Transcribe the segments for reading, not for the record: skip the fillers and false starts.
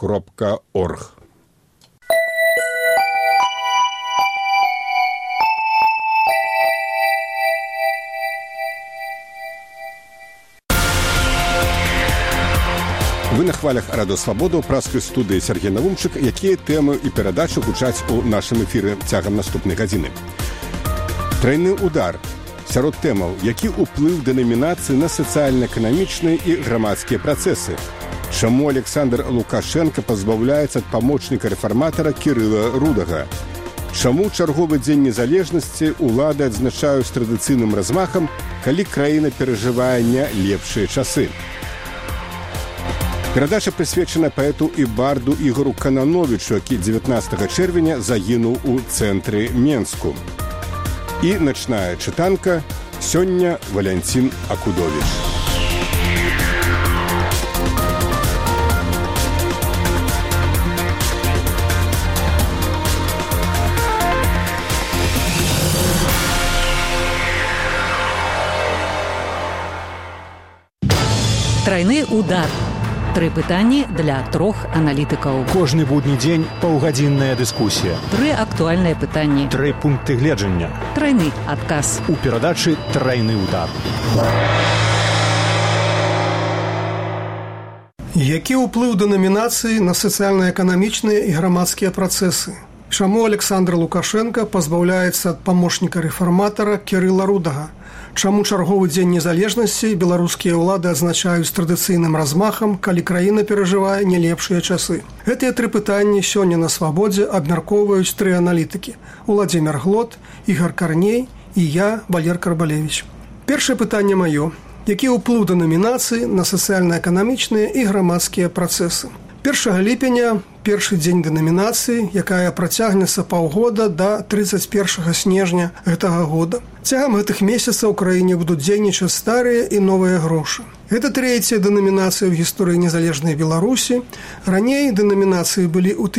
trayneuдар.org. Вы на хвалях Радыё Свабода ў праскай студыі Сергей Навумчык, якія тэмы і перадачы гучаць у нашым эфіры цягам наступнай гадзіны. Трайны удар. Сярод тэмаў, які ўплыў дэнамінацыі на сацыяльна-эканамічныя і грамадскія працэсы. Чаму Александр Лукашенко пазбаўляецца ад памочніка рэфарматара Кірыла Рудага? Чаму чарговы дзень незалежнасці ўлады адзначаюць традыцыйным размахам, калі краіна перажывае не лепшыя часы? Перадача прысвечана паэту і барду Ігору Канановічу, які 19 чэрвеня загінуў у цэнтры Менску. І начная чытанка сёння Валянцін Акудовіч. Трайны удар. 3 пытанні для 3 аналітыкаў. Кожны будні дзень паўгадзінная дыскусія. 3 актуальныя пытанні. 3 пункты гледжання. Трайны адказ. У перадачы «Трайны удар». Які ўплыў дэнамінацыі на сацыяльна-эканамічныя і грамадскія працэсы? Чаму Александр Лукашенко пазбаўляецца ад памочніка рэфарматара Кірыла Рудага? Чаму чарговы дзень незалежнасці беларускія ўлады адзначаюць традыцыйным размахам, калі краіна перажывае не лепшыя часы? Гэтыя 3 пытанні сёння на Свабодзе абмяркоўваюць 3 аналітыкі: Уладзімір Глот, Ігар Карней і я, Валер Карбалевіч. Першае пытанне маё. Які ўплыў дэнамінацыі на сацыяльна-эканамічныя і грамадскія працэсы? 1 ліпеня – першы дзень дэнамінацыі, якая працягнецца паўгода да 31 снежня гэтага года. Цягам гэтых месяцаў у краіне будуць дзейнічаць старыя і новыя грошы. Гэта 3-я дэнамінацыя ў гісторыі незалежнай Беларусі. Раней дэнамінацыі былі ў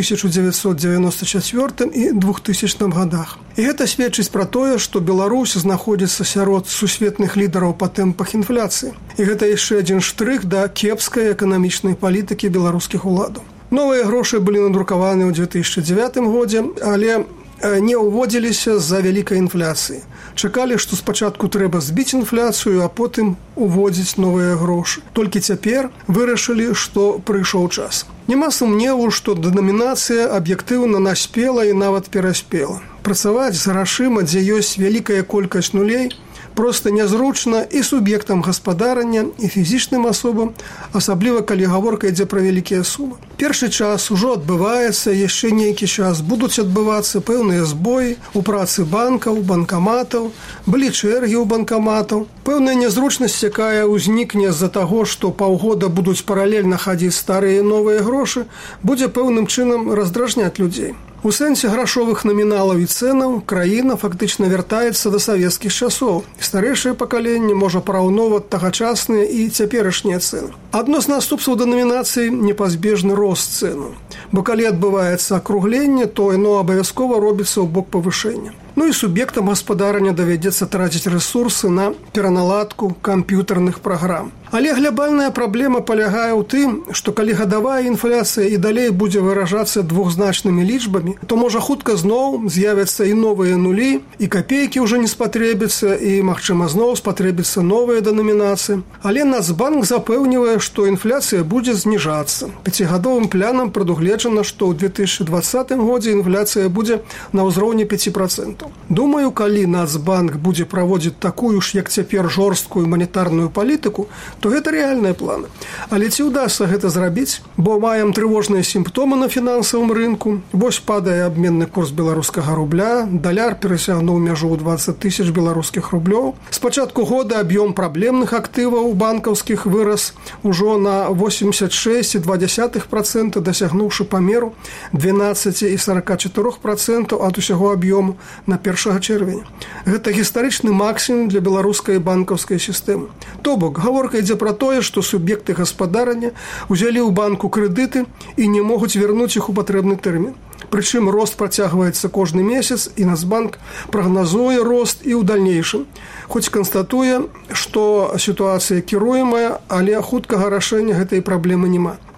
1994 і 2000 годах. І гэта сведчыць пра тое, што Беларусь знаходзіцца сярод сусветных лідараў па тэмпах інфляцыі. І гэта яшчэ адзін штрых да кепскай эканамічнай палітыкі беларускіх уладаў. Новыя грошы былі надрукаваны ў 2009 годзе, але не ўводзіліся з-за вялікай інфляцыі. Чакалі, што спачатку трэба збіць інфляцыю, а потым уводзіць новыя грошы. Толькі цяпер вырашылі, што прыйшоў час. Няма сумневу, што дэнамінацыя аб'ектыўна наспела і нават пераспела. Працаваць з грашыма, дзе ёсць вялікая колькасць нулей, проста нязручна і суб'ектам гаспадарання, і фізічным асобам, асабліва калі гаворка ідзе пра вялікія сумы. Першы час ужо адбываецца, яшчэ нейкі час будуць адбывацца пэўныя збоі у працы банкаў, банкаматаў, былі чэргі ў банкаматаў. Пэўная нязручнасць, якая ўзнікне з-за таго, што паўгода будуць паралельна хадзіць старыя і новыя грошы, будзе пэўным чынам раздражняць людзей. У сэнсе грашовых наміналаў і цэнаў краіна фактычна вяртаецца да савецкіх часоў. Старэйшае пакаленне можа параўноўваць тагачасныя і цяперашнія цэны. Адно з наступстваў дэнамінацыі непазбежны рост цэнаў. Бо калі адбываецца акругленне, то яно абавязкова робіцца ў бок павышэння. Ну і суб'ектам гаспадарання давядзецца траціць рэсурсы на пераналадку камп'ютарных праграм. Але глобальная праблема палягае ў тым, што калі гадавая інфляцыя і далей будзе выражацца двухзначнымі лічбамі, то можа хутка зноў з'явяцца і новыя нулі, і капейкі ўжо не спатрэбяцца, і, магчыма, зноў спатрэбіцца новыя дэнамінацыі. Але Нацбанк запэўнівае, што інфляцыя будзе зніжацца. 5гадовым планам прадугледжана, што ў 2020 годзе інфляцыя будзе на ўзроўні 5%. Думаю, калі Нацбанк будзе праводзіць такую ж, як цяпер, жорсткую манетарную палітыку, то гэта рэальныя планы. Але ці ўдасца гэта зрабіць? Бо маем трывожныя сімптомы на фінансавым рынку. Вось падае абменны курс беларускага рубля, даляр перасягнуў мяжу ў 20 000 беларускіх рублёў. З пачатку года аб'ём праблемных актываў банкаўскіх вырас ужо на 86,2%, дасягнуўшы памеру 12,44% ад усяго аб'ёму на 1 чэрвеня. Гэта гістарычны максімум для беларускай банкаўскай сістэмы. То бок, гаворка ідзе пра тое, што суб'екты гаспадарання ўзялі ў банку крэдыты і не могуць вярнуць іх у патрэбны тэрмін. Прычым рост працягваецца кожны месяц, і Нацбанк прагназуе рост і ў дальнейшым. Хоць канстатуе, што сітуацыя кіруемая, але хуткага рашэння гэтай праблемы няма.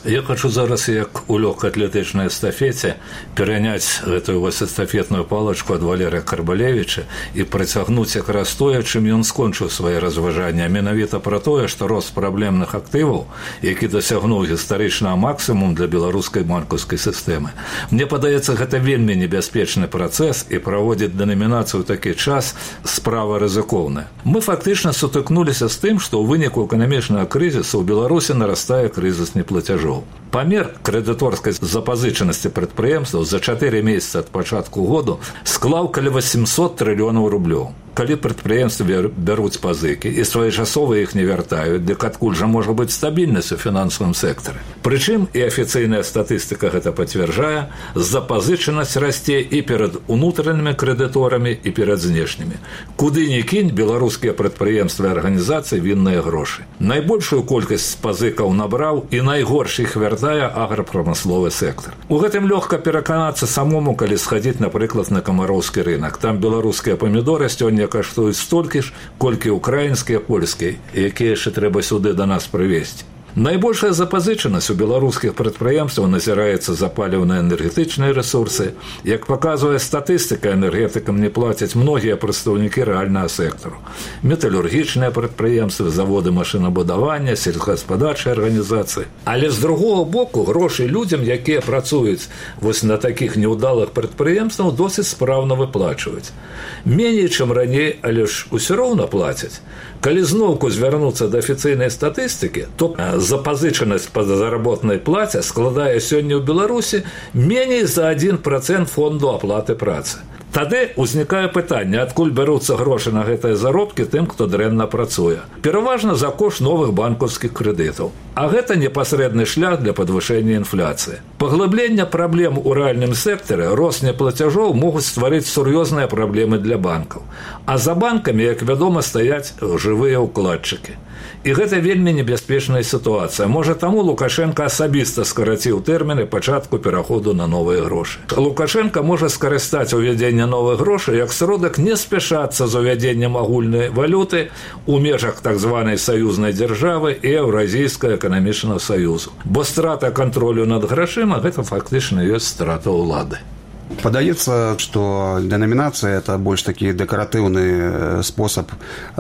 Я хочу зараз, як у лёгкаатлетычнай эстафеце, пераняць гэтую вось эстафетную палачку ад Валерыя Карбалевіча і працягнуць якраз тое, чым ён скончыў свае разважанні, а менавіта пра тое, што рост праблемных актываў, які дасягнуў гістарычнага максімум для беларускай банкаўскай сістэмы. Мне падаецца, гэта вельмі небяспечны працэс, і праводзіць дэнамінацыю ў такі час справа рызыкоўная. Мы фактычна сутыкнуліся з тым, што ў выніку эканамічнага крызісу ў Беларусі нарастае крызіс неплацяжоў. Памер крэдыторскай запазычанасці прадпрыемстваў за 4 месяцы ад пачатку году склаў каля 800 трыльёнаў рублёў. Калі прадпрыемствы бяруць пазыкі і своечасова іх не вяртаюць, дык адкуль жа можа быць стабільнасць у фінансавым сектары. Прычым і афіцыйная статыстыка гэта пацвярджае, запазычанасць расце і перад унутранымі крэдыторамі, і перад знешнімі. Куды ні кінь, беларускія прадпрыемствы і арганізацыі вінныя грошы. Найбольшую колькасць пазыкаў набраў і найгорш іх вяртае аграпрамысловы сектар. У гэтым лёгка пераканацца самому, калі схадзіць, напрыклад, на камароўскі рынок. Там беларускія памідоры сёння каштуюць столькі ж, колькі украінскія, польскія, якія яшчэ трэба сюды да нас прывезці. Найбольшая запазычанасць у беларускіх прадпрыемстваў назіраецца за паліўна-энергетычныя рэсурсы. Як паказвае статыстыка, энергетыкам не плацяць многія прадстаўнікі рэальнага сектару. Металургічныя прадпрыемствы, заводы машынабудавання, сельскагаспадарчыя арганізацыі. Але з другого боку, грошы людзям, якія працуюць вось на такіх няўдалых прадпрыемствах, досыць спраўна выплачваюць. Меней, чым раней, але ж усё роўна плацяць. Калі зноўку звярнуцца да афіцыйнай статыстыкі, то запазычанасць па заработнай плаце складае сёння ў Беларусі меней за 1% фонду аплаты працы. Тады ўзнікае пытанне, адкуль бяруцца грошы на гэтыя заробкі тым, хто дрэнна працуе. Пераважна за кошт новых банкаўскіх крэдытаў. А гэта непасрэдны шлях для падвышэння інфляцыі. Паглыбленне праблем у рэальным сектары, рост неплацяжоў могуць стварыць сур'ёзныя праблемы для банкаў. А за банкамі, як вядома, стаяць жывыя ўкладчыкі. І гэта вельмі небяспечная сітуацыя. Можа, таму Лукашенко асабіста скараціў тэрміны пачатку пераходу на новыя грошы. Лукашенко можа скарыстаць увядзенне новых грошай як сродак не спяшацца з увядзеннем агульнай валюты у межах так званай саюзнай дзяржавы і Еўразійскага эканамічнага саюзу. Бо страта кантролю над грашыма – гэта фактычна ёсць страта ўлады. Падаецца, што дэнамінацыя – это больш такі дэкаратыўны спосаб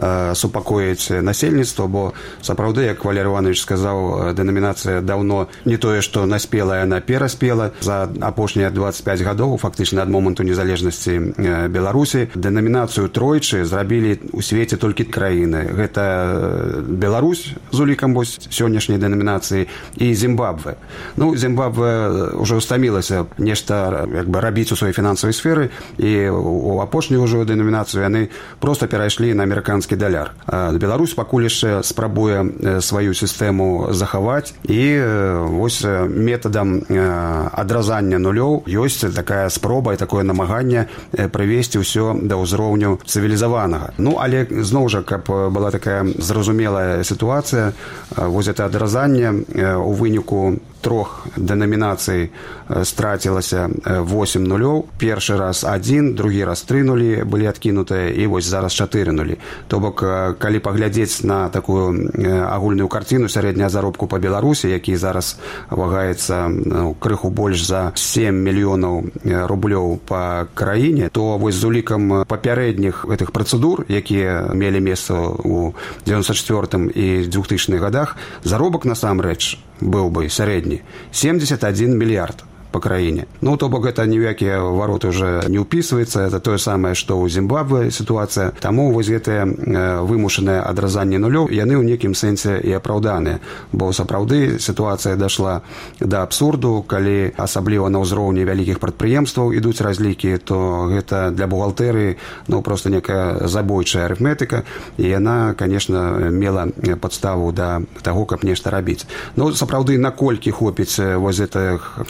супакоіць насельніцтва, бо сапраўды, як Валерий Иванович сказаў, дэнамінацыя даўно не тое, што наспела, яна пераспела. За апошнія 25 гадоў, фактычна ад моманту незалежнасці Беларусі, дэнамінацыю тройчы зрабілі ў свеце толькі краіны. Гэта Беларусь з улікам сённяшняй дэнамінацыі і Зімбабве. Ну, Зімбабве ўжо стамілася нешта рабіць у сваёй фінансавай сферы, і у апошнюю ўжо дэнамінацыю яны проста перайшлі на амерыканскі даляр. Беларусь пакуль яшчэ спрабуе сваю сістэму захаваць, і вось метадам адразання нулёў ёсць такая спроба і такое намаганне прывесці ўсё да ўзроўню цывілізаванага. Ну, але зноў жа, каб была такая зразумелая сітуацыя, вось гэта адразанне у выніку 3 дэнамінацый страцілася 8 нулёў. Першы раз 1, другі раз 3 нулі былі адкінутыя, і вось зараз 4 нулі. То бок, калі паглядзець на такую агульную карціну сярэдняга заробку па Беларусі, які зараз вагаецца крыху больш за 7 мільёнаў рублёў па краіне, то вось з улікам папярэдніх гэтых працэдур, якія мелі месца ў 94 і 2000-х годах, заробак насамрэч быў бы сярэдні 71 мільярд по краіне. Ну, то бок гэта ні ў якія вароты уже не ўпісваецца, это тое самае, што ў Зімбабве сітуацыя. Таму вось гэтыя вымушаныя адразанні нулёў, яны ў нейкім сэнсе і апраўданыя, бо сапраўды сітуацыя дайшла да абсурду, калі асабліва на ўзроўні вялікіх прадпрыемстваў ідуць разлікі, то гэта для бухгалтэрыі, ну, проста некая забойчая арыфметыка, і яна, конечно, мела падставу да таго, каб нешта рабіць. Ну, сапраўды, наколькі хопіць вось гэтых новаўвядзенняў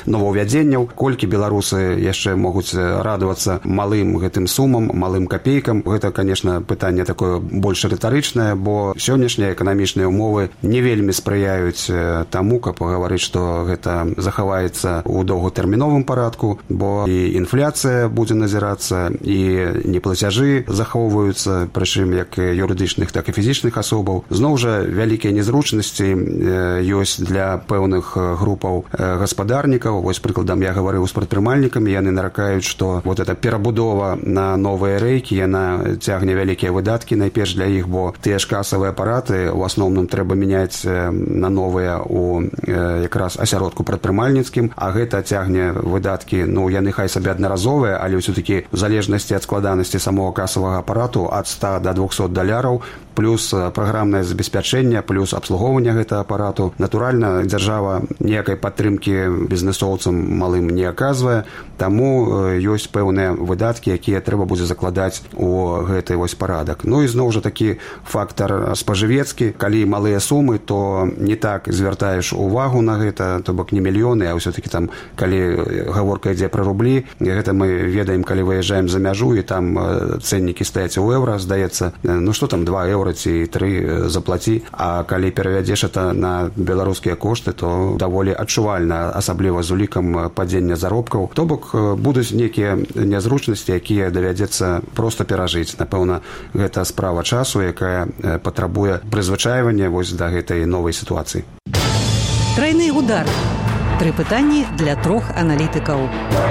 новаўвядзенняў. Колькі беларусы яшчэ могуць радавацца малым гэтым сумам, малым капейкам, гэта, конечно, пытанне такое больш рытарычнае, бо сённяшнія эканамічныя ўмовы не вельмі спрыяюць таму, каб гаварыць, што гэта захаваецца ў доўгатэрміновым парадку, бо і інфляцыя будзе назірацца, і неплацяжы захоўваюцца, прычым як юрыдычных, так і фізічных асобаў. Зноў жа, вялікія незручнасці ёсць для пэўных групаў гаспадарнікаў. Вось прыкладам я гаварыў з прадпрымальнікамі, яны наракаюць, што вот эта перабудова на новыя рэйкі, яна цягне вялікія выдаткі найперш для іх, бо тыя ж касавыя апараты ў асноўным трэба мяняць на новыя у якраз асяродку прадпрымальніцкім, а гэта цягне выдаткі, ну, яны хай сабе аднаразовыя, але ўсё-такі в залежнасці ад складанасці самого касавага апарату ад 100 до $200, плюс праграмнае забеспячэнне, плюс абслугоўванне гэтага апарату. Натуральна, дзяржава ніякай падтрымкі бізнэсоўцам малым не аказвае, таму ёсць пэўныя выдаткі, якія трэба будзе закладаць у гэты вось парадак. Ну і зноў жа такі фактар спажывецкі. Калі малыя сумы, то не так звяртаеш увагу на гэта, то бок не мільёны, а ўсё-такі там, калі гаворка ідзе пра рублі, гэта мы ведаем, калі выязджаем за мяжу, і там цэннікі стаяць у еўра, здаецца, ну што там, 2 еўра ці 3 заплаці, а калі перавядзеш это на беларускія кошты, то даволі адчувальна, асабліва з улікам падзення заробкаў. То бок будуць нейкія нязручнасці, якія давядзецца проста перажыць. Напэўна, гэта справа часу, якая патрабуе прызвычайвання вось да гэтай новай сітуацыі. Трайны удар. 3 пытанні для 3 аналітыкаў.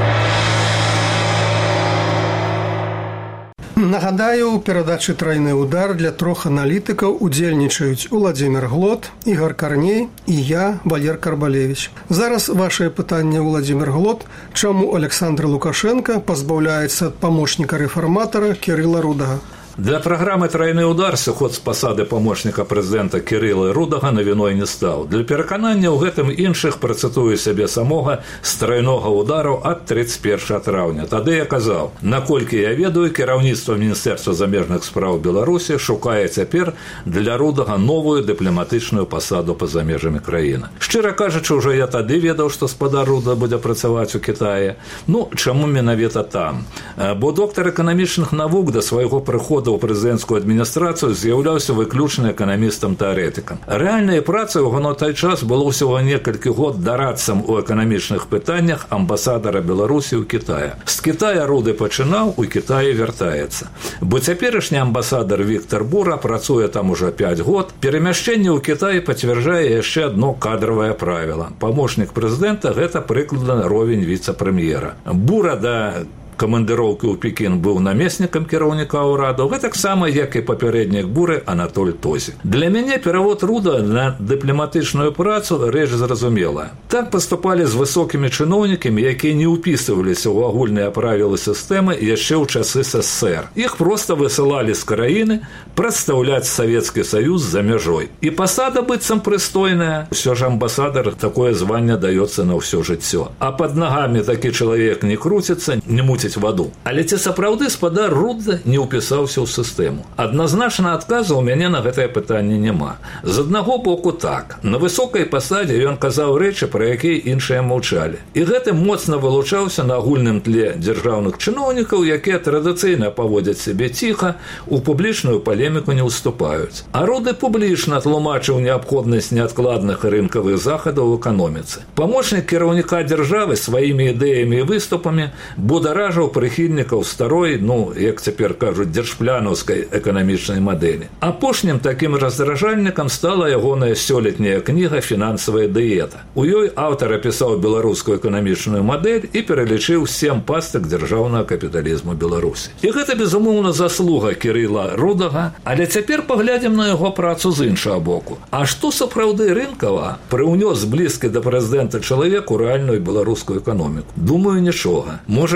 Нагадаю, у перадачы «Трайны удар» для 3 аналітыкаў удзельнічаюць Уладзімір Глот, Ігор Карней і я, Валер Карбалевич. Зараз вашае пытанне, Уладзімір Глот. Чаму Александр Лукашенко пазбаўляецца ад памочніка рэфарматара Кірыла Рудага? Для программы «Тройный удар» сыход з пасады памочніка прэзідэнта Кірыла Рудага навіной не стаў. Для пераканання ў гэтым іншых працытую сябе самога з тройнога удару ад 31 траўня. Тады я казаў, наколькі я ведаю, кіраўніцтва Міністэрства замежных спраў Беларусі шукае цяпер для Рудага новую дыпламатычную пасаду па-за межамі краіны. Шчыра кажучы, ўжо я тады ведаў, што спадар Руда будзе працаваць у Кітаі. Ну, чаму менавіта там? Бо доктар эканамічных навук да свайго прыходу ў прэзідэнцкую адміністрацыю з'яўляўся выключна эканамістам-тэарэтыкам. Рэальнай працай у той час было ўсяго некалькі год дарадцам у эканамічных пытаннях амбасадара Беларусі ў Кітаі. З Кітая Руды пачынаў, у Кітаі вяртаецца. Бо цяперашні амбасадар Віктор Бура працуе там ужо 5 год. Перамяшчэнне ў Кітаі пацвярджае яшчэ адно кадравае правіла. Памочнік прэзідэнта – гэта прыкладна ровень віцэ-прэм'ера. Бура да камандыроўкі ў Пекін быў намеснікам кіраўніка ўраду, гэтаксама, як і папярэднік Буры Анатоль Тозі. Для мяне перавод Руда на дыпламатычную працу рэч зразумела. Так паступалі з высокімі чыноўнікамі, якія не ўпісываліся ў агульныя правілы сістэмы яшчэ ў часы СССР. Іх проста высылалі з краіны прадстаўляць Савецкі Саюз за мяжой. І пасада быццам прыстойная. Усё ж амбасадар такое званне даецца на ўсё жыццё. А пад нагамі такі чалавек не круціцца, не муціць ваду. Але ці сапраўды спадар Руда не ўпісаўся ў сістэму? Адназначна адказу ў мяне на гэтае пытанне няма. З аднаго боку так. На высокай пасадзе ён казаў рэчы, пра якія іншыя маўчалі. І гэтым моцна вылучаўся на агульным тле дзяржаўных чыноўнікаў, якія традыцыйна паводзяць сябе ціха, у публічную палеміку не ўступаюць. А Руды публічна тлумачыў неабходнасць неадкладных рынкавых захадаў у эканоміцы. Памочнік кіраўніка дзяржавы сваімі ідэямі і выступамі бударажыў прыхільнікаў старой, ну, як цяпер кажуць, дзяржплянаўскай эканамічнай мадэлі. Апошнім такім раздражальнікам стала ягоная сёлетняя кніга «Фінансавая дыета». У ёй аўтар апісаў беларускую эканамічную мадэль і пералічыў 7 пастак дзяржаўнага капіталізму Беларусі. І гэта, безумоўна, заслуга Кірыла Рудага, але цяпер паглядзім на яго працу з іншага боку. А што сапраўды рынкава прыўнёс блізкі да прэзідэнта чалавек у рэальную беларускую эканоміку? Думаю, нічога. Можа, пры ім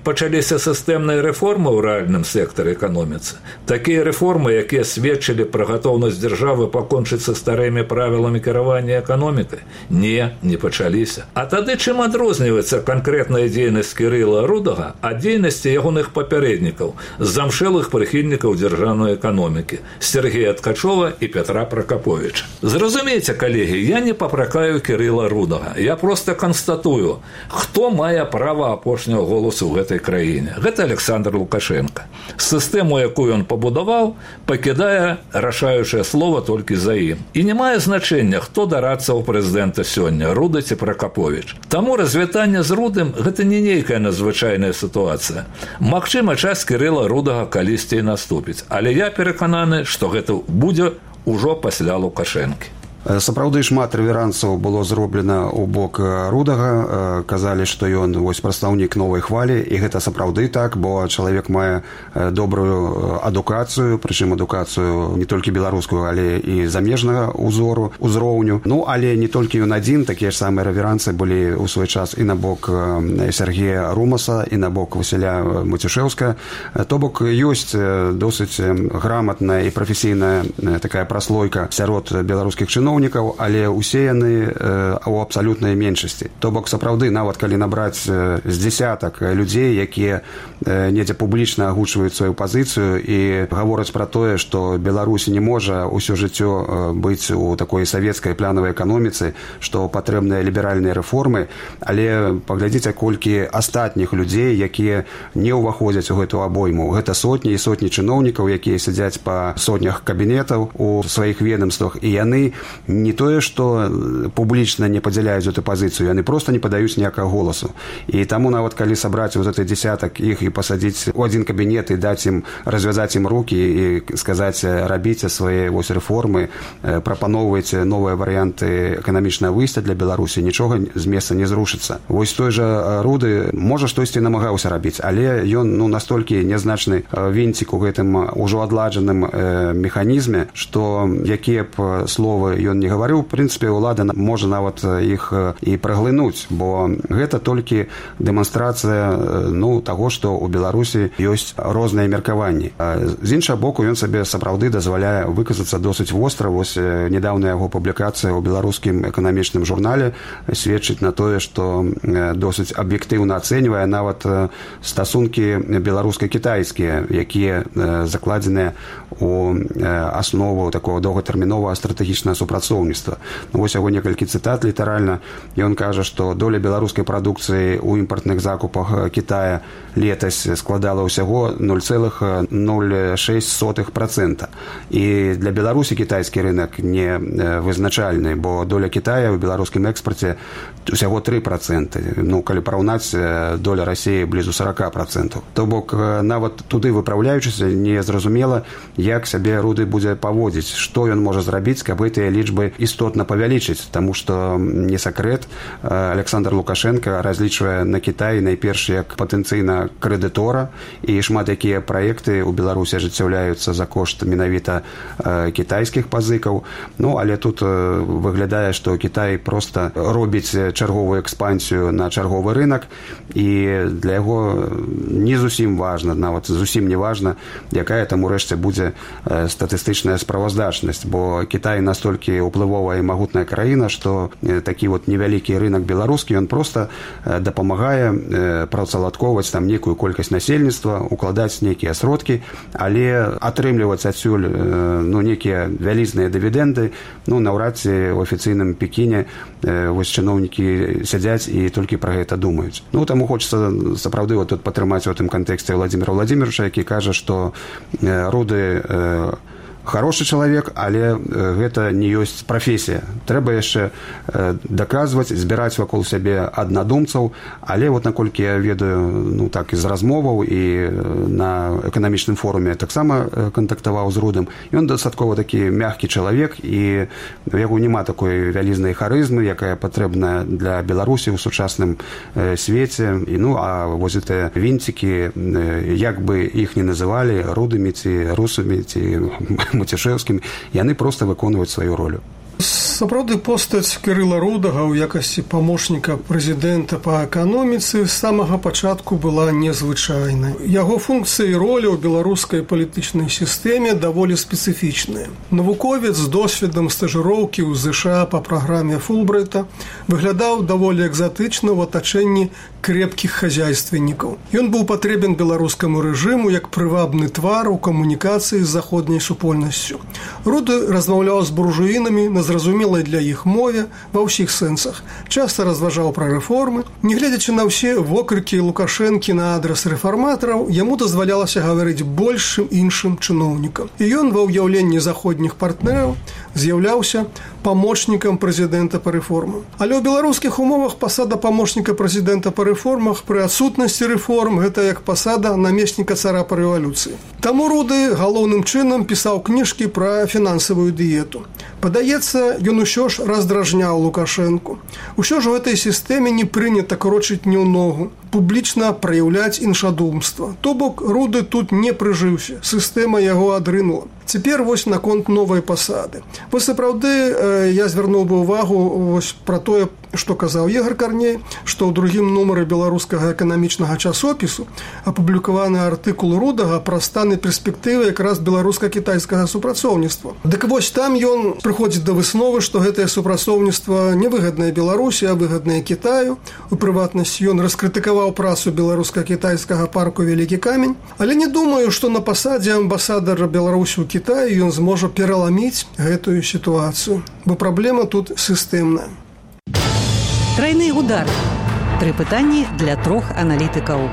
пачаліся сістэмныя рэформы ў рэальным сектары эканоміцы. Такія рэформы, якія сведчылі пра гатоўнасць дзяржавы пакончыць са старымі правіламі кіравання эканомікай? Не пачаліся. А тады чым адрозніваецца канкрэтная дзейнасць Кірыла Рудага ад дзейнасці ягоных папярэднікаў, замшэлых прыхільнікаў дзяржаўнай эканомікі Сергея Ткачова і Пятра Пракаповіча? Зразумейце, калегі, я не папракаю Кірыла Рудага. Я проста канстатую, хто мае права апошняго голасу ў гэтай краіне. Гэта Александр Лукашенко. Сістэму, якую ён пабудаваў, пакідае рашаючае слова толькі за ім. І не мае значэння, хто дарацца ў прэзідэнта сёння, Руда ці Пракаповіч. Таму развітанне з Рудым – гэта не нейкая надзвычайная сітуацыя. Магчыма, час Кірыла Рудага калісьці і наступіць. Але я перакананы, што гэта будзе ўжо пасля Лукашэнкі. Сапраўды шмат рэверансаў было зроблена ў бок Рудага. Казалі, што ён прадстаўнік новай хвалі, і гэта сапраўды так, бо чалавек мае добрую адукацыю, прычым адукацыю не толькі беларускую, але і замежнага узроўню. Ну, але не толькі ён адзін, такія ж самыя рэверансы былі ў свой час і на бок Сергея Румаса, і на бок Васіля Мацюшэўска. То бок ёсць досыць граматная і прафесійная такая праслойка сярод беларускіх чыноўнікаў, але ўсе яны ў абсалютнай меншасці. То бок, сапраўды, нават калі набраць з дзесятак людзей, якія недзе публічна агучваюць сваю пазіцыю і гавораць пра тое, што Беларусь не можа ўсё жыццё быць у такой савецкай планавай эканоміцы, што патрэбныя ліберальныя рэформы, але паглядзіце, колькі астатніх людзей, якія не ўваходзяць у гэту абойму. Гэта сотні і сотні чыноўнікаў, якія сядзяць па сотнях кабінетаў у сваіх ведомствах, і яны не тое, што публічна не падзяляюць эту пазіцыю, яны проста не падаюць ніякага голасу. І таму нават калі сабраць вот этой дзесятак іх і пасадзіць у адзін кабінет і даць ім, развязаць ім рукі і сказаць, рабіце свае рэформы, прапаноўвайце новыя варыянты эканамічнага выйсця для Беларусі, нічога з месца не зрушыцца. Вось той жа Руды можа штосьці намагаўся рабіць, але ён настолькі нязначны вінцік у гэтым ужо адладжаным механізме, што якія б словы ён не гаварыў, у прынцыпе, ўлада можа нават іх і праглынуць, бо гэта толькі дэманстрацыя таго, што ў Беларусі ёсць розныя меркаванні. З іншага боку, ён сабе сапраўды дазваляе выказацца досыць востра. Вось нядаўная яго публікацыя ў беларускім эканамічным журнале сведчыць на тое, што досыць аб'ектыўна ацэньвае нават стасункі беларуска-кітайскія, якія закладзеныя у аснову такого доўгатэрміновага стратэгічнага супрацоўніцтва. Вось яго некалькі цытат літаральна. Ён кажа, што доля беларускай прадукцыі ў імпартных закупах Кітая летась складала ўсяго 0,06%. І для Беларусі кітайскі рынок не вызначальны, бо доля Кітая ў беларускім экспарце усяго 3%. Калі параўнаць, доля Расіі блізу 40%. То бок, нават туды выпраўляючыся, незразумела, як сябе Руды будзе паводзіць, што ён можа зрабіць, каб гэтыя лічбы істотна павялічыць, таму што не сакрэт, Александр Лукашенко разлічвае на Кітай найперш як патэнцыйна крэдытора, і шмат якія праекты ў Беларусі ажыццяўляюцца за кошт менавіта кітайскіх пазыкаў. Але тут выглядае, што Кітай проста робіць чарговую экспансію на чарговы рынок, і для яго не зусім важна, нават зусім не важна, якая там урэшце будзе статыстычная справаздачнасць, бо Кітай настолькі ўплывовая і магутная краіна, што такі невялікі рынок беларускі, ён проста дапамагае працаўладкоўваць там некую колькасць насельніцтва, укладаць нейкія сродкі, але атрымліваць адсюль некія вялізныя дывідэнды, наўрад ці ў афіцыйным Пекіне вось чыноўнікі сядзяць і толькі пра гэта думаюць. Таму хочацца сапраўды тут падтрымаць у гэтым кантэксце Владзіміра Владзіміровича, які кажа, што Руды хорошы чалавек, але гэта не ёсць прафесія. Трэба яшчэ даказваць, збіраць вакол сябе аднадумцаў, але наколькі я ведаю, так і з размоваў, і на эканамічным форуме таксама кантактаваў з Рудым, ён дастаткова такі мяккі чалавек, і у яго няма такой вялізнай харызмы, якая патрэбная для Беларусі ў сучасным свеце. А вось гэтыя вінцікі, як бы іх не называлі, Рудымі ці русамі ці Мацюшэўскім, яны проста выконваюць сваю ролю. З Сапраўды, постаць Кірыла Рудага ў якасці памочніка прэзідэнта па эканоміцы з самага пачатку была незвычайнай. Яго функцыі і роля ў беларускай палітычнай сістэме даволі спецыфічныя. Навуковец з досведам стажыроўкі ў ЗША па праграме Фулбрайта выглядаў даволі экзатычна ў атачэнні крепкіх хазяйственнікаў. Ён быў патрэбен беларускаму рэжыму як прывабны твар у камунікацыі з заходняй супольнасцю. Руды размаўляў з буржуінамі на зразумелай для іх мове ва ўсіх сэнсах, часта разважаў пра рэформы. Нягледзячы на ўсе вокрыкі Лукашэнкі на адрас рэфарматараў, яму дазвалялася гаварыць больш, чым іншым чыноўнікам. І ён ва ўяўленні заходніх партнераў з'яўляўся памочнікам прэзідэнта па рэформам. Але ў беларускіх умовах пасада памочніка прэзідэнта па рэформах пры адсутнасці рэформ гэта як пасада намесніка цара па рэвалюцыі. Таму Руды галоўным чынам пісаў кніжкі пра фінансавую дыету. Падаецца, ён усё ж раздражняў Лукашэнку. Усё ж у гэтай сістэме не прынята крочыць не ў ногу, публічна праяўляць іншадумства. То бок Руды тут не прыжыўся, сістэма яго адрынула. Цяпер вось наконт новай пасады. Вось сапраўды я звярнуў бы ўвагу пра тое, што казаў Ігор Карней, што ў другім нумары беларускага эканамічнага часопісу апублікаваны артыкул Рудага пра стан і перспектывы якраз беларуска-кітайскага супрацоўніцтва. Дык вось там ён прыходзіць да высновы, што гэтае супрацоўніцтва невыгаднае Беларусі, а выгаднае Кітаю. У прыватнасці ён раскрытыкаваў працу беларуска-кітайскага парку «Вялікі камень». Але не думаю, што на пасадзе амбасадара Беларусі ў Кітаі ён зможа пераламіць гэтую сітуацыю, бо праблема тут сістэмная. Трайны удар. 3 пытанні для 3 аналітыкаў.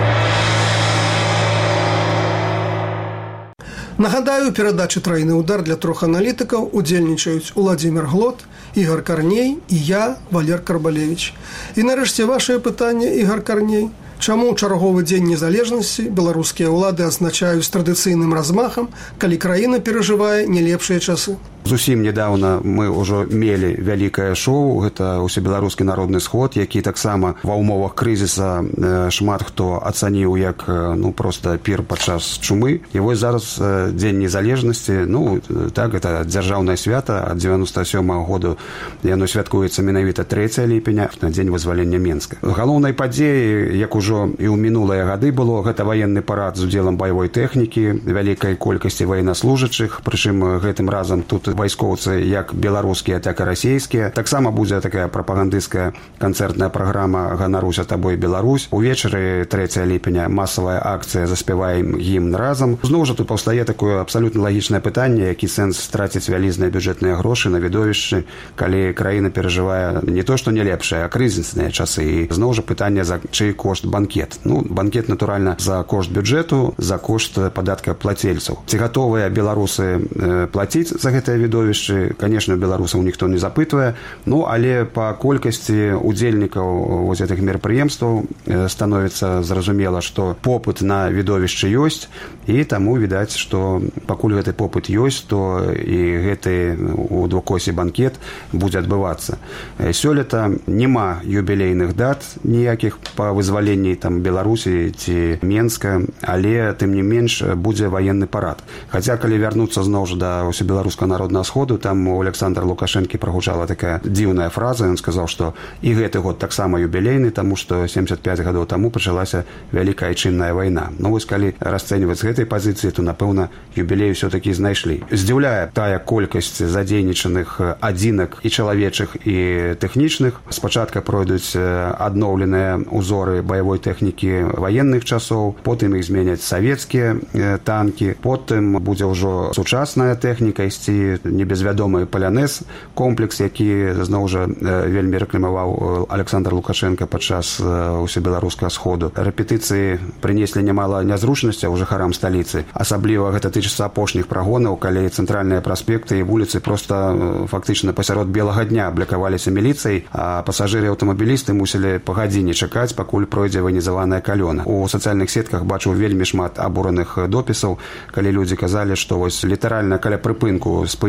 Нагадаю, перадачы «Трайны удар» для 3 аналітыкаў удзельнічаюць Уладзімір Глот, Ігор Карней і я, Валер Карбалевіч. І нарэшце вашае пытанне, Ігор Карней. Чаму чарговы дзень незалежнасці беларускія ўлады адзначаюць традыцыйным размахам, калі краіна перажывае не лепшыя часы? Зусім недавно мы ўжо мелі вялікае шоу, гэта усебеларускі народны сход, які таксама ва ўмовах крызіса шмат хто ацаніў як проста пір падчас чумы. І вось зараз дзень незалежнасці, так, гэта дзяржаўнае свята, ад 97-го году яно святкуецца менавіта 3 ліпеня, на дзень вызвалення Менска. Галоўнай падзеяй, як ужо і ў мінулыя гады было, гэта ваенны парад з удзелам баявой тэхнікі, вялікай колькасці ваеннаслужачых, прычым гэтым разам тут вайскоўцы як беларускія, так і расійскія. Таксама будзе такая прапагандысцкая канцэртная праграма «Ганаруся табой, Беларусь». Увечары 3 ліпеня масавая акцыя «Заспяваем гімн разам». Зноў жа тут паўстае такое абсалютна лагічнае пытанне, які сэнс страціць вялізныя бюджэтныя грошы на відовішчы, калі краіна перажывае не то, што не лепшае, а крызісныя часы. І зноў жа пытанне, за чый кошт банкет. Банкет, натуральна, за кошт бюджэту, за кошт падаткаплацельцаў. Ці гатовыя беларусы плаціць за гэтае відовішчы, конечно, беларусаў ніхто не запытвае, але па колькасці удзельнікаў вось гэтых мерапрыемстваў становіцца зразумела, што попыт на відовішчы ёсць, і таму відаць, што пакуль гэты попыт ёсць, то і гэты у двукосе банкет будзе адбывацца. Сёлета няма юбілейных дат ніякіх па вызваленні Беларусі ці Менска, але тым не менш будзе ваенны парад. Хаця, калі вярнуцца зноў жа да усебеларускага народнага сходу, там у Александра Лукашэнкі прагучала такая дзіўная фраза, ён сказаў, што і гэты год таксама юбілейны, таму што 75 гадоў таму пачалася вялікая айчынная вайна. Вось калі расцэньваць з гэтай пазіцыі, то, напэўна, юбілей усё-такі знайшлі. Здзіўляе тая колькасць задзейнічаных адзінак і чалавечых, і тэхнічных. Спачатку пройдуць адноўленыя ўзоры баявой тэхнікі ваенных часоў, потым іх зменяць савецкія танкі, потым будзе ўжо сучасная тэхніка ісці, небезвядомы палянез комплекс, які зноў жа вельмі рэкламаваў Александр Лукашенко падчас усебеларускага сходу. Рэпетыцыі прынеслі нямала нязручнасцяў жыхарам сталіцы, асабліва гэта тычыцца апошніх прагонаў, калі цэнтральныя праспекты і вуліцы проста фактычна пасярод белага дня аблікаваліся міліцыяй, а пасажыры і аўтамабілісты мусілі па гадзіне чакаць, пакуль пройдзе ваенізаваная калёна. У сацыяльных сетках бачыў вельмі шмат абураных допісаў, калі людзі казалі, што вось літаральна каля прыпынку спынілі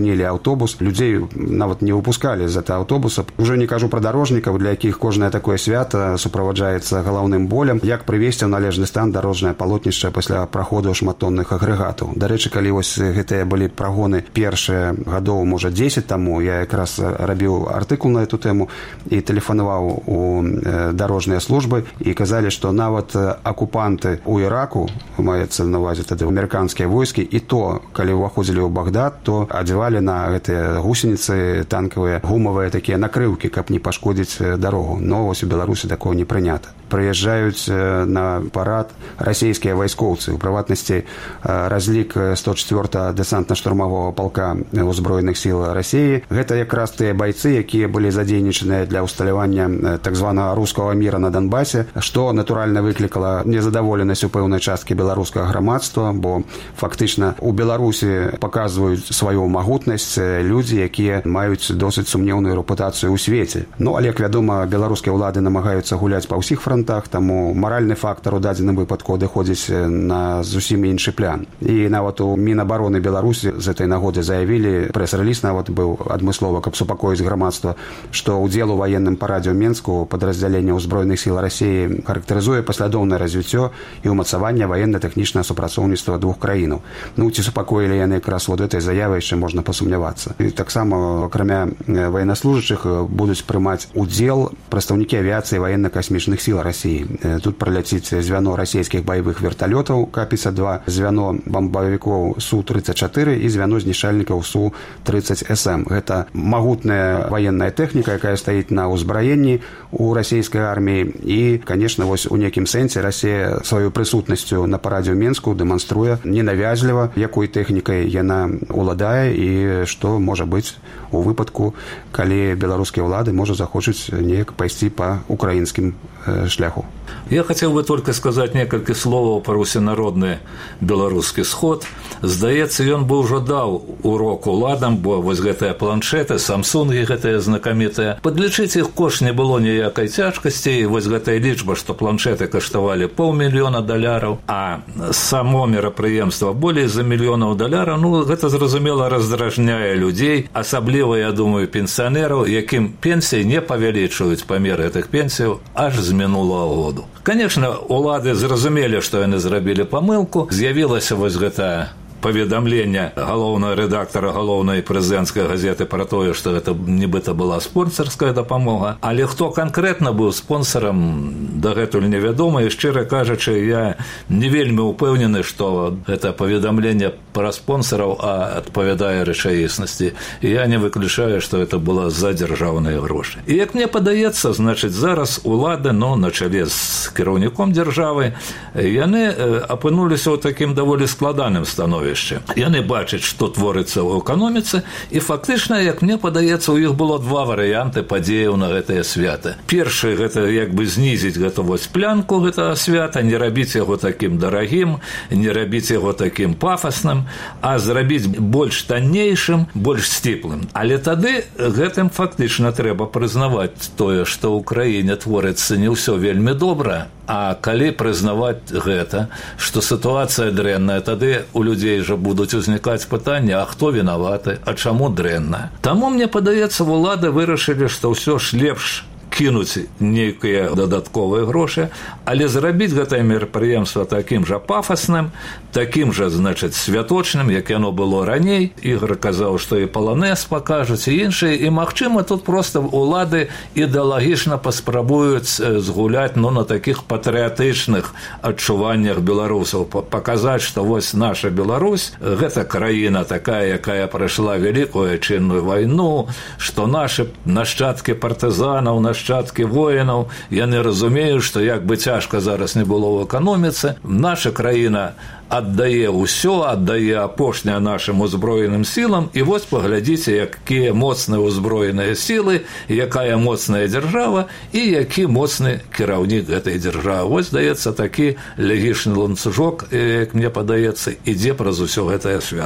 спынілі аўтобус, людзей нават не выпускалі з этого аўтобуса. Ужо не кажу пра дарожнікаў, для якіх кожнае такое свята суправаджаецца галаўным болем, як прывесці ў належны стан дарожнае палотнішча пасля праходу шматтонных агрэгатаў. Дарэчы, калі вось гэтыя былі прагоны першыя гадоў, можа 10 таму, я якраз рабіў артыкул на эту тэму і тэлефанаваў у дарожныя службы і казалі, што нават акупанты ў Іраку, маецца на увазе тады амерыканскія войскі, і то, калі ўваходзілі ў Багдад, то адзявалі на гэтыя гусеніцы танкавыя, гумавыя такія накрыўкі, каб не пашкодзіць дарогу. Но вось у Беларусі такого не прынята. Прыязджаюць на парад расійскія вайскоўцы, у прыватнасці разлік 104-го дэсантна-штурмавого палка ўзброеных сіл Расіі. Гэта якраз тыя байцы, якія былі задзейнічаныя для ўсталявання так званага рускага міра на Донбасе, што натуральна выклікала незадаволенасць у пэўнай часткі беларускага грамадства, бо фактычна у Беларусі паказваюць сваю магутнасць людзі, якія маюць досыць сумнеўную рэпутацыю ў свеце. Ну, але, як вядома, беларускія ўлады намагаюцца гуляць па ўсіх фронтах, таму маральны фактар у дадзеным выпадку адыходзіць на зусім іншы план. І нават у Мінабароны Беларусі з этой нагоды заявілі, прэс-рэліз нават быў адмыслова, каб супакоіць грамадства, што ўдзел у ваенным парадзе ў Менску падраздзялення ўзброеных сіл Расіі характарызуе паслядоўнае развіццё і ўмацаванне ваенна-тэхнічнага супрацоўніцтва двух краінаў. Ну, ці супакоілі яны якраз вот этой заявай, яшчэ можна пасумнявацца. І таксама, акрамя военнослужащых, будуць прымаць удзел прадстаўнікі авіяцыі ваенна-касмічных сіл Расіі. Тут праляціць звяно расійскіх баявых верталётаў К-52, звяно бамбавікоў Су-34 і звяно знішчальнікаў Су-30СМ. Гэта магутная ваенная тэхніка, якая стаіць на ўзбраенні у расійскай арміі. І, конечно, вось у некім сэнсе Расія сваёй прысутнасцю на парадзе ў Менску дэманструе ненавязліва, якой тэхнікай яна уладае і што можа быць у выпадку, калі беларускія ўлады можа захочуць неяк пайсці па украінскім шляху. Я хотел бы только сказать несколько слов про усенародный белорусский сход. Здаецца, ён бы уже дал урок уладам, бо вось гэтыя планшеты, самсунги гэтыя знакамітыя. Подлічыць іх кошт не было ніякай цяжкасці, і вось гэтая лічба, што планшеты каштавалі $500 000, а само мерапрыемства болей за $1 000 000, ну, гэта, зразумела, раздражняе людзей, асабліва, я думаю, пенсіянераў, якім пенсіі не павялічваюць памер гэтых пенсіяў аж з мінулого году. Конечно, улады зразумелі, што яны зрабілі памылку, з'явілася вось гэта паведамленне галоўнага рэдактара галоўнай прэзідэнцкай газеты пра тое, што гэта нібыта была спонсарская дапамога, але хто канкрэтна быў спонсарам, дагэтуль невядома, і шчыра кажучы, я не вельмі ўпэўнены, што гэта паведамленне пра спонсараў адпавядае рэчаіснасці. І я не выключаю, што гэта было за дзяржаўныя грошы. І як мне падаецца, значыць, зараз улады, ну, на чале з кіраўніком дзяржавы, яны апынуліся ў такім даволі складаным становішчы. Яны бачаць, што творыцца ў эканоміцы, і фактычна, як мне падаецца, у іх было два варыянты падзеяў на гэтае свята. Першы, гэта як бы знізіць гэту вось плянку гэтага свята, не рабіць яго такім дарагім, не рабіць яго такім пафасным, а зрабіць больш таннейшым, больш сціплым. Але тады гэтым фактычна трэба прызнаваць тое, што ў краіне творыцца не ўсё вельмі добра, а калі прызнаваць гэта, што сітуацыя дрэнная, тады у людзей жа будуць узнікаць пытанні, а хто вінаваты, а чаму дрэнна. Таму, мне падаецца, улады вырашылі, што ўсё ж лепш кінуць нейкія дадатковыя грошы, але зрабіць гэтае мерапрыемства такім жа пафасным, такім жа, значыць, святочным, як яно было раней. Ігор казаў, што і паланэз пакажуць, і іншыя, і, магчыма, тут проста улады ідэалагічна паспрабуюць згуляць, ну, на такіх патрыятычных адчуваннях беларусаў, паказаць, што вось наша Беларусь, гэта краіна такая, якая прайшла вялікую айчынную вайну, што нашы нашчадкі партызанаў, нашчадкі воінаў, яны разумеюць, што як бы цяжка зараз не было ў эканоміцы, наша краіна аддае ўсё, аддае апошняе нашым узброеным сілам, і вось паглядзіце, якія моцныя ўзброеныя сілы, якая моцная дзяржава і які моцны кіраўнік гэтай дзяржавы. Вось, здаецца, такі лягічны ланцужок, як мне падаецца, ідзе праз усё гэтае свята.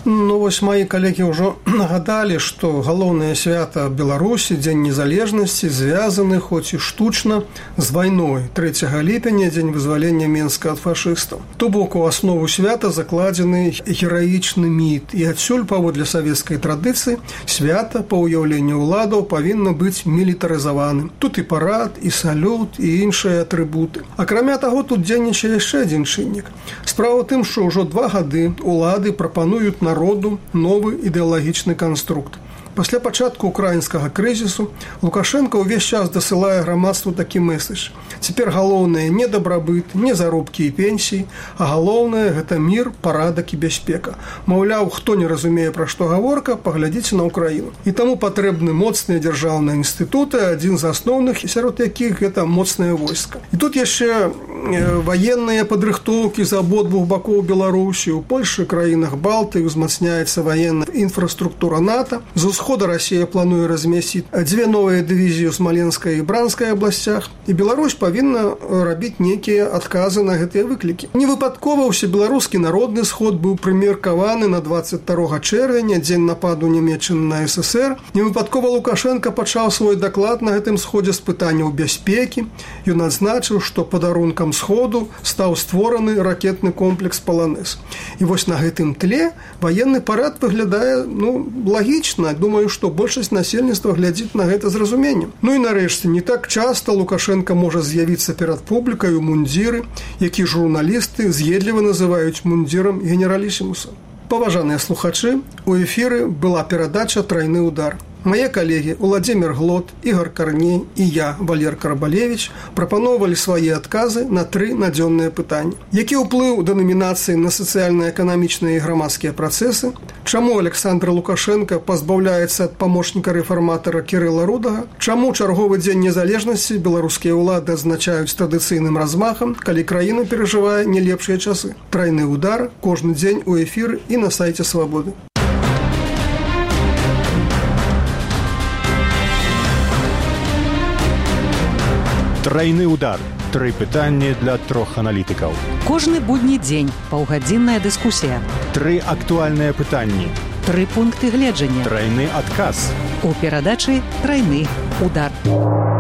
Ну, вось мои калегі ўжо нагадалі, што галоўнае свята Беларусі, Дзень незалежнасці, звязаны, хоць і штучна, з вайной. 3 ліпеня, дзень вызвалення Менска ад фашыстаў. То бок у аснову свята закладзены гераічны міт. І адсюль, паводле савецкай традыцыі, свята, па ўяўленню ўладаў, павінна быць мілітарызаваным. Тут і парад, і салют, і іншыя атрыбуты. Акрамя таго, тут дзейнічае яшчэ адзін чыннік. Справа ў тым, што ўжо 2 гады улады прапануюць народу новы ідэалагічны канструкт. Пасля пачатку украінскага крызісу Лукашенко ўвесь час дасылае грамадству такі месседж. Цяпер галоўнае не дабрабыт, не заробкі і пенсіі, а галоўнае гэта мір, парадак і бяспека. Маўляў, хто не разумее, пра што гаворка, паглядзіце на Украіну. І таму патрэбны моцныя дзяржаўныя інстытуты, адзін з асноўных, сярод якіх гэта моцнае войска. І тут яшчэ ваенныя падрыхтоўкі з абодвух бакоў Беларусі. У Польшы, краінах Балтыі узмацняецца ваенная інфраструктура НАТО. З усхода Расія плануе размесціць 2 новыя дывізіі ў Смаленскай і Бранскай абласцях. І Беларусь павінна рабіць нейкія адказы на гэтыя выклікі. Невыпадкова ўсебеларускі народны сход быў прымеркаваны на 22 чэрвеня, дзень нападу Нямецчыны на СССР. Невыпадкова Лукашенко пачаў свой даклад на гэтым сходзе з пытанняў бяспекі. Ён адзначыў, што падарункам сходу стаў створаны ракетны комплекс «Паланез». І вось на гэтым тле ваенны парад выглядае, лагічна. Думаю, што большасць насельніцтва глядзіць на гэта з разуменнем. Ну і нарэшце, не так часта Лукашенко можа з'явіцца перад публікай у мундзіры, які журналісты з'едліва называюць мундзірам генералісімуса. Паважаныя слухачы, у эфіры была перадача «Трайны удар». Мае калегі Уладзімір Глот, Ігор Карней і я, Валер Карбалевіч, прапаноўвалі свае адказы на 3 надзённыя пытанні. Які ўплыў дэнамінацыі на сацыяльна-эканамічныя і грамадскія працэсы? Чаму Александр Лукашенко пазбаўляецца ад памочніка рэфарматара Кірыла Рудага? Чаму чарговы дзень незалежнасці беларускія ўлады адзначаюць традыцыйным размахам, калі краіна перажывае не лепшыя часы? Трайны удар кожны дзень у эфіры і на сайце Свабоды. Трайны удар. 3 пытанні для 3 аналітыкаў. Кожны будні дзень паўгадзінная дыскусія. 3 актуальныя пытанні. 3 пункты гледжання. Трайны адказ. У перадачы «Трайны удар».